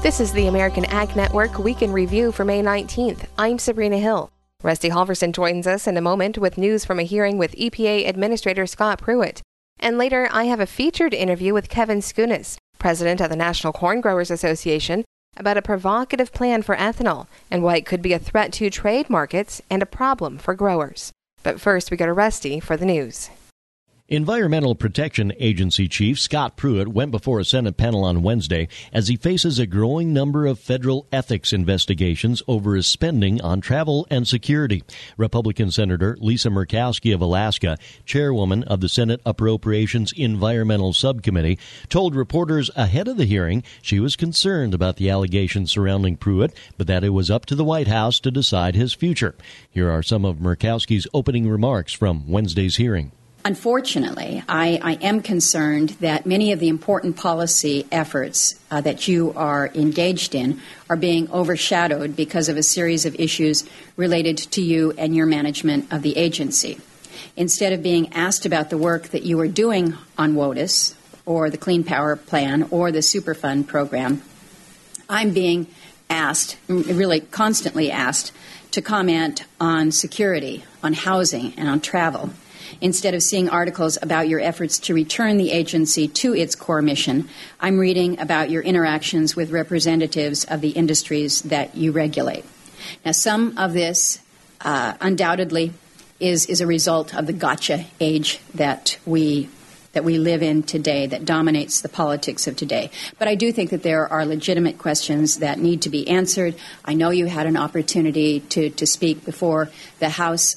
This is the American Ag Network Week in Review for May 19th. I'm Sabrina Hill. Rusty Halverson joins us in a moment with news from a hearing with EPA Administrator Scott Pruitt. And later, I have a featured interview with Kevin Skunas, president of the National Corn Growers Association, about a provocative plan for ethanol and why it could be a threat to trade markets and a problem for growers. But first, we go to Rusty for the news. Environmental Protection Agency Chief Scott Pruitt went before a Senate panel on Wednesday as he faces a growing number of federal ethics investigations over his spending on travel and security. Republican Senator Lisa Murkowski of Alaska, chairwoman of the Senate Appropriations Environmental Subcommittee, told reporters ahead of the hearing she was concerned about the allegations surrounding Pruitt, but that it was up to the White House to decide his future. Here are some of Murkowski's opening remarks from Wednesday's hearing. Unfortunately, I am concerned that many of the important policy efforts that you are engaged in are being overshadowed because of a series of issues related to you and your management of the agency. Instead of being asked about the work that you are doing on WOTUS or the Clean Power Plan or the Superfund program, I'm being asked, really constantly asked, to comment on security, on housing, and on travel. Instead of seeing articles about your efforts to return the agency to its core mission, I'm reading about your interactions with representatives of the industries that you regulate. Now, some of this undoubtedly is a result of the gotcha age that we live in today, that dominates the politics of today. But I do think that there are legitimate questions that need to be answered. I know you had an opportunity to speak before the House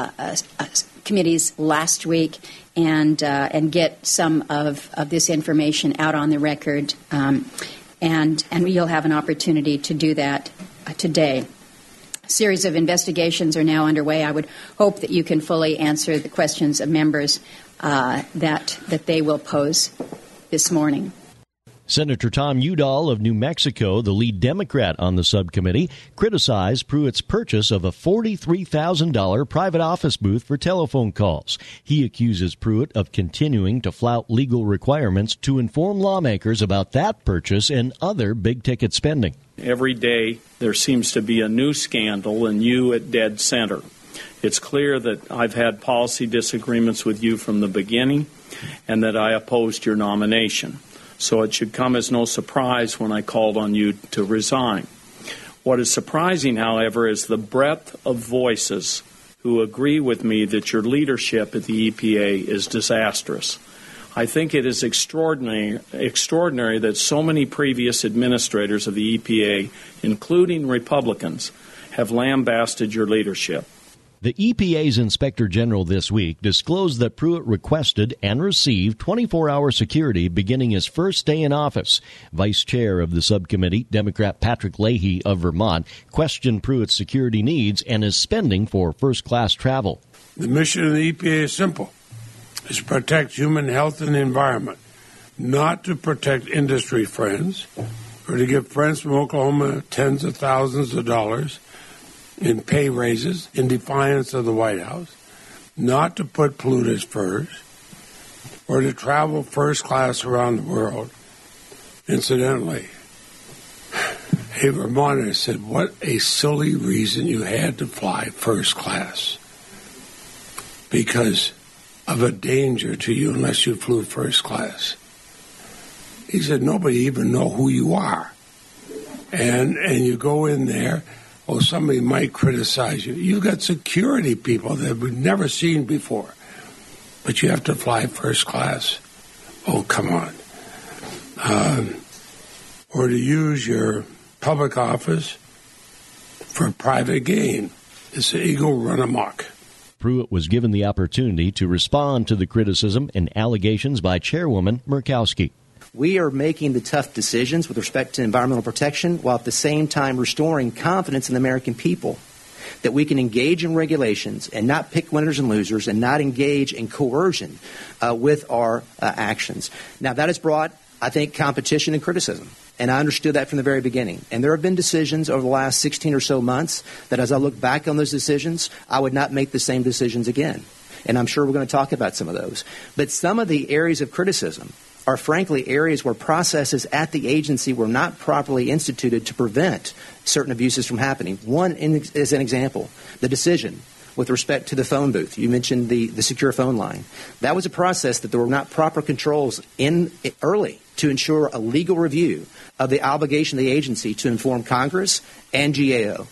committees last week and get some of this information out on the record, and you'll have an opportunity to do that today. A series of investigations are now underway. I would hope that you can fully answer the questions of members that they will pose this morning. Senator Tom Udall of New Mexico, the lead Democrat on the subcommittee, criticized Pruitt's purchase of a $43,000 private office booth for telephone calls. He accuses Pruitt of continuing to flout legal requirements to inform lawmakers about that purchase and other big-ticket spending. Every day there seems to be a new scandal, and you at dead center. It's clear that I've had policy disagreements with you from the beginning and that I opposed your nomination. So it should come as no surprise when I called on you to resign. What is surprising, however, is the breadth of voices who agree with me that your leadership at the EPA is disastrous. I think it is extraordinary that so many previous administrators of the EPA, including Republicans, have lambasted your leadership. The EPA's Inspector General this week disclosed that Pruitt requested and received 24-hour security beginning his first day in office. Vice Chair of the subcommittee, Democrat Patrick Leahy of Vermont, questioned Pruitt's security needs and his spending for first-class travel. The mission of the EPA is simple. It's to protect human health and the environment, not to protect industry friends or to give friends from Oklahoma tens of thousands of dollars in pay raises in defiance of the White House, not to put polluters first, or to travel first class around the world. Incidentally, a Vermonter said, what a silly reason you had to fly first class, because of a danger to you unless you flew first class. He said, nobody even know who you are. And you go in there, or somebody might criticize you. You've got security people that we've never seen before, but you have to fly first class. Oh, come on. Or to use your public office for private gain. It's the ego run amok. Pruitt was given the opportunity to respond to the criticism and allegations by Chairwoman Murkowski. We are making the tough decisions with respect to environmental protection while at the same time restoring confidence in the American people that we can engage in regulations and not pick winners and losers and not engage in coercion with our actions. Now, that has brought, I think, competition and criticism. And I understood that from the very beginning. And there have been decisions over the last 16 or so months that as I look back on those decisions, I would not make the same decisions again. And I'm sure we're going to talk about some of those. But some of the areas of criticism are frankly areas where processes at the agency were not properly instituted to prevent certain abuses from happening. One is an example, the decision with respect to the phone booth. You mentioned the secure phone line. That was a process that there were not proper controls in early to ensure a legal review of the obligation of the agency to inform Congress and GAO.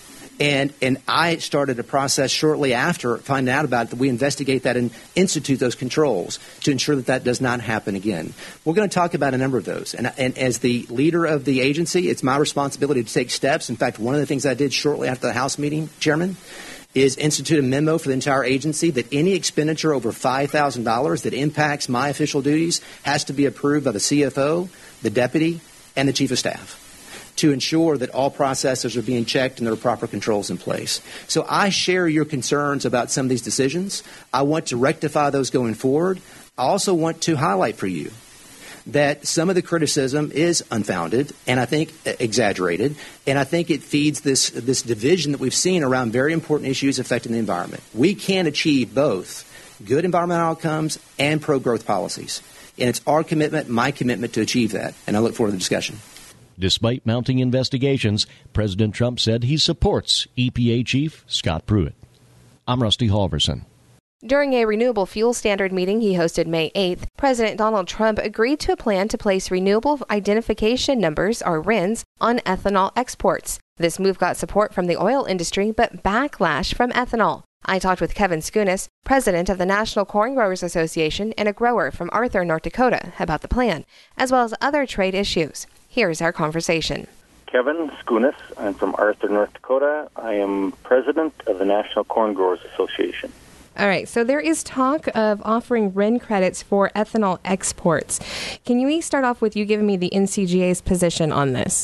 And I started a process shortly after finding out about it that we investigate that and institute those controls to ensure that that does not happen again. We're going to talk about a number of those. And as the leader of the agency, it's my responsibility to take steps. In fact, one of the things I did shortly after the House meeting, Chairman, is institute a memo for the entire agency that any expenditure over $5,000 that impacts my official duties has to be approved by the CFO, the deputy, and the chief of staff, to ensure that all processes are being checked and there are proper controls in place. So I share your concerns about some of these decisions. I want to rectify those going forward. I also want to highlight for you that some of the criticism is unfounded and I think exaggerated, and I think it feeds this division that we've seen around very important issues affecting the environment. We can achieve both good environmental outcomes and pro-growth policies, and it's our commitment, my commitment to achieve that, and I look forward to the discussion. Despite mounting investigations, President Trump said he supports EPA Chief Scott Pruitt. I'm Rusty Halverson. During a renewable fuel standard meeting he hosted May 8th, President Donald Trump agreed to a plan to place renewable identification numbers, or RINs, on ethanol exports. This move got support from the oil industry, but backlash from ethanol. I talked with Kevin Skunis, president of the National Corn Growers Association and a grower from Arthur, North Dakota, about the plan, as well as other trade issues. Here's our conversation. Kevin Skunis. I'm from Arthur, North Dakota. I am president of the National Corn Growers Association. All right, so there is talk of offering RIN credits for ethanol exports. Can you start off with you giving me the NCGA's position on this?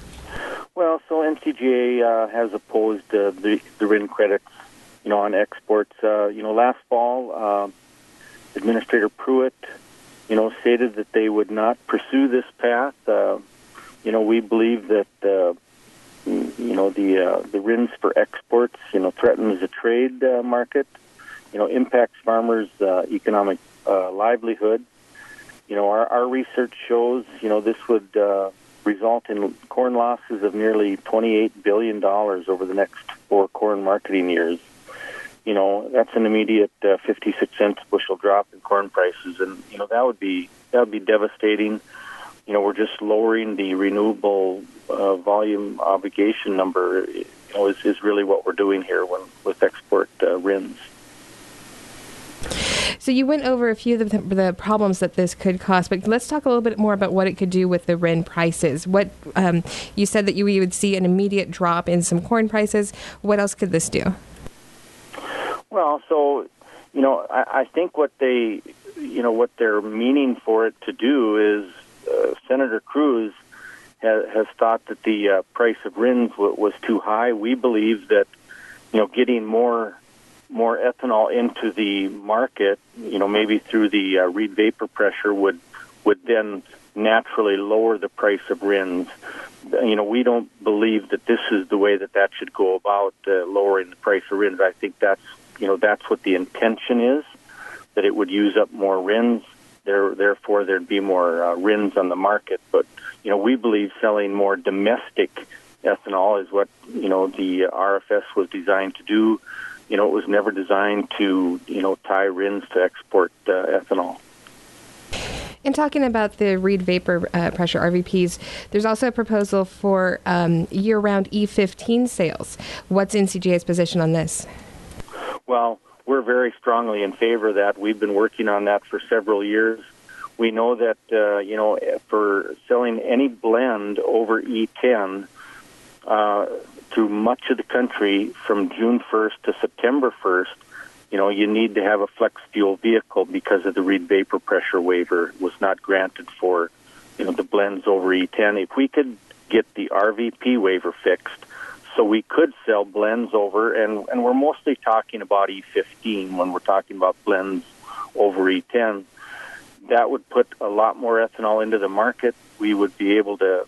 Well, so NCGA has opposed the RIN credits, on exports. Last fall, Administrator Pruitt, stated that they would not pursue this path. We believe that the RINs for exports, threatens the trade market. Impacts farmers' economic livelihood. Our research shows, this would result in corn losses of nearly $28 billion over the next 4 corn marketing years. That's an immediate 56 cents a bushel drop in corn prices, and that would be devastating. We're just lowering the renewable volume obligation number. Is really what we're doing here with export RINs. So you went over a few of the problems that this could cause, but let's talk a little bit more about what it could do with the RIN prices. What you said that you would see an immediate drop in some corn prices. What else could this do? Well, so I think what they're meaning for it to do is Senator Cruz has thought that the price of RINs was too high. We believe that getting more ethanol into the market, maybe through the Reid vapor pressure would then naturally lower the price of RINs. We don't believe that this is the way that should go about lowering the price of RINs. I think that's what the intention is, that it would use up more RINs. Therefore, there'd be more RINs on the market. But we believe selling more domestic ethanol is what the RFS was designed to do. It was never designed to, tie RINs to export ethanol. And talking about the Reid vapor pressure, RVPs, there's also a proposal for year-round E15 sales. What's NCGA's position on this? Well, we're very strongly in favor of that. We've been working on that for several years. We know that, for selling any blend over E10, through much of the country from June 1st to September 1st, you need to have a flex fuel vehicle because of the Reid vapor pressure waiver was not granted for, the blends over E10. If we could get the RVP waiver fixed, so we could sell blends over, and we're mostly talking about E15 when we're talking about blends over E10, that would put a lot more ethanol into the market. We would be able to,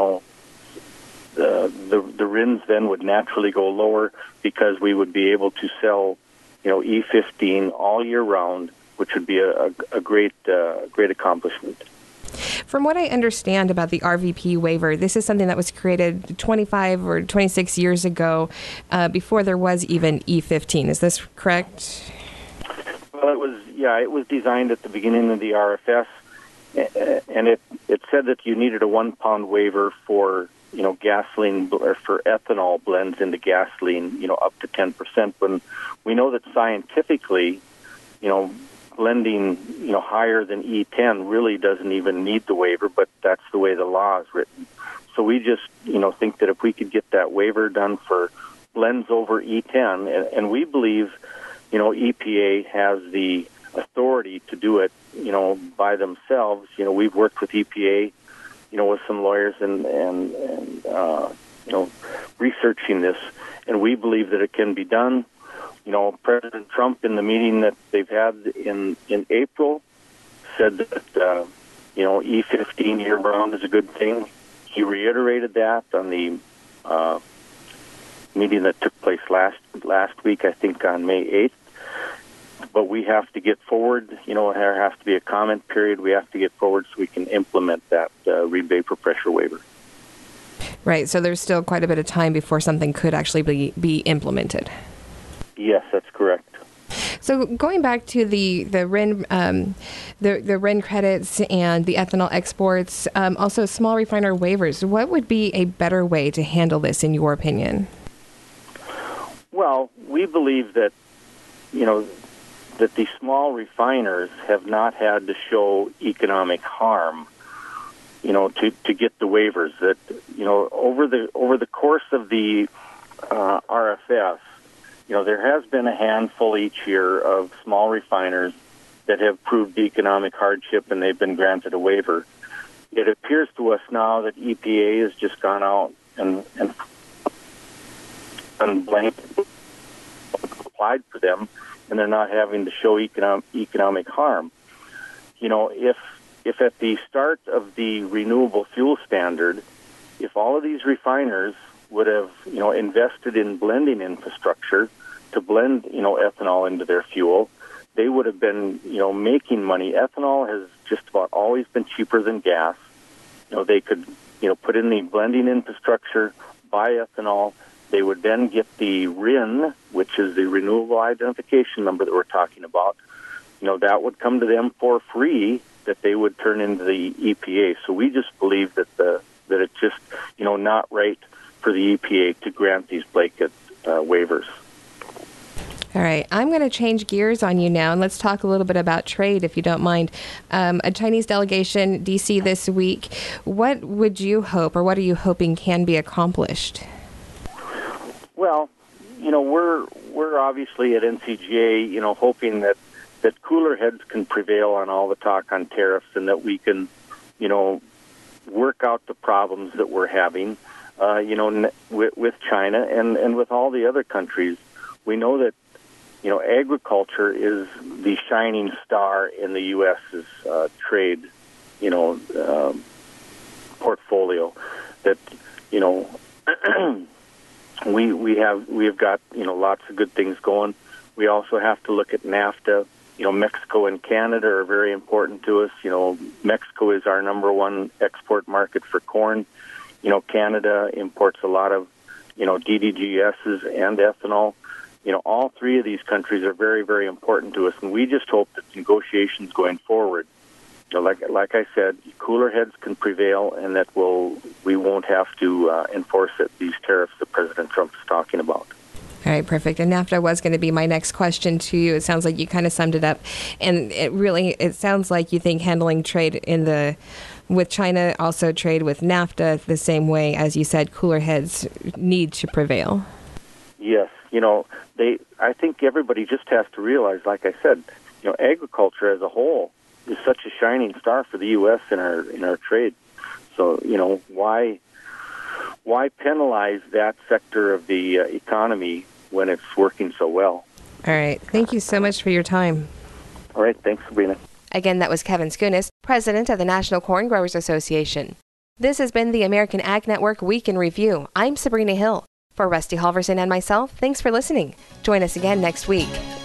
the RINs then would naturally go lower because we would be able to sell, E15 all year round which would be a great accomplishment. From what I understand about the RVP waiver, this is something that was created 25 or 26 years ago, before there was even E15. Is this correct? Well, it was designed at the beginning of the RFS, and it said that you needed a 1 pound waiver for gasoline or for ethanol blends into gasoline, up to 10%. When we know that scientifically, blending, higher than E10 really doesn't even need the waiver, but that's the way the law is written. So we just, think that if we could get that waiver done for blends over E10, and we believe, EPA has the authority to do it, by themselves. We've worked with EPA, with some lawyers and researching this, and we believe that it can be done. President Trump, in the meeting that they've had in April, said that, E15 year-round is a good thing. He reiterated that on the meeting that took place last week, I think on May 8th. But we have to get forward. There has to be a comment period. We have to get forward so we can implement that Reid vapor pressure waiver. Right, so there's still quite a bit of time before something could actually be implemented. Yes, that's correct. So going back to the RIN the RIN credits and the ethanol exports, also small refiner waivers, what would be a better way to handle this, in your opinion? Well, we believe that that the small refiners have not had to show economic harm, to get the waivers. That over the course of the RFS. There has been a handful each year of small refiners that have proved economic hardship and they've been granted a waiver. It appears to us now that EPA has just gone out and blanket applied for them, and they're not having to show economic harm. If at the start of the renewable fuel standard, if all of these refiners would have, invested in blending infrastructure to blend, ethanol into their fuel, they would have been, making money. Ethanol has just about always been cheaper than gas. They could, put in the blending infrastructure, buy ethanol. They would then get the RIN, which is the renewable identification number that we're talking about. That would come to them for free, that they would turn into the EPA. So we just believe that it's just, not right for the EPA to grant these blanket waivers. All right. I'm going to change gears on you now, and let's talk a little bit about trade, if you don't mind. A Chinese delegation, D.C. this week. What would you hope, or what are you hoping can be accomplished? Well, we're obviously at NCGA, hoping that cooler heads can prevail on all the talk on tariffs, and that we can, work out the problems that we're having, with China and with all the other countries. We know that, agriculture is the shining star in the U.S.'s trade, portfolio. That, we have got, lots of good things going. We also have to look at NAFTA. Mexico and Canada are very important to us. Mexico is our number one export market for corn. Canada imports a lot of, DDGSs and ethanol. All three of these countries are very, very important to us, and we just hope that negotiations going forward, like I said, cooler heads can prevail, and that we won't have to enforce these tariffs that President Trump is talking about. All right, perfect. And NAFTA was going to be my next question to you. It sounds like you kind of summed it up. And it sounds like you think handling trade with China, also trade with NAFTA the same way, as you said, cooler heads need to prevail. Yes. I think everybody just has to realize, like I said, agriculture as a whole is such a shining star for the U.S. in our trade. So, why penalize that sector of the economy when it's working so well? All right. Thank you so much for your time. All right. Thanks, Sabrina. Again, that was Kevin Skunis, president of the National Corn Growers Association. This has been the American Ag Network Week in Review. I'm Sabrina Hill. For Rusty Halverson and myself, thanks for listening. Join us again next week.